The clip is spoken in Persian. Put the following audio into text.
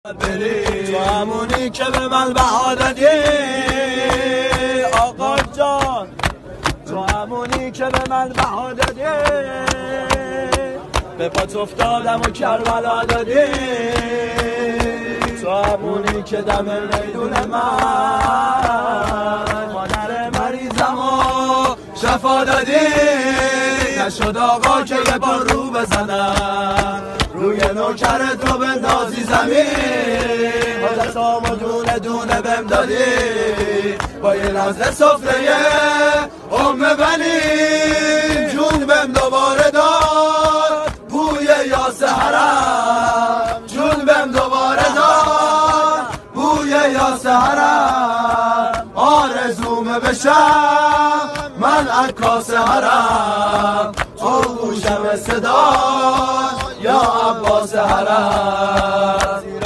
تو همونی که به من بها دادی آقا جان، تو همونی که به من بها دادی، به پات افتادم و کربلا دادی، تو همونی که دم میدون من مادر مریضم و شفا دادی. نشد آقا که یه بار رو بزنم روی نوکر تو بندازی زمین، حالتامو دونه دونه بهم دادی با یه نزد صفره ام بنی، جون بهم دوباره داد بوی یاس حرم، جون بهم دوباره داد بوی یاس حرم، آرزومه بشم من عکاس حرم، تو گوشم صدا یا عباس حرم.